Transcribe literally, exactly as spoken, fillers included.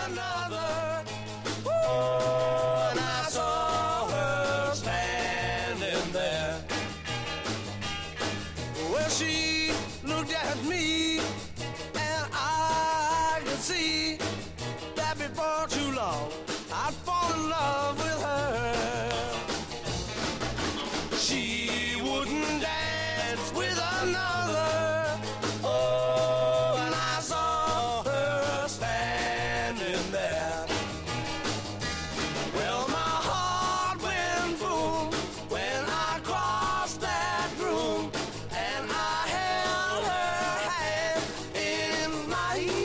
another. Oh, and I saw her standing there. Well, she looked at me, and I could see that before too long I'd fall in love with her. She wouldn't dance with another. Oh, and I saw her standing there. Well, my heart went boom when I crossed that room, and I held her hand in my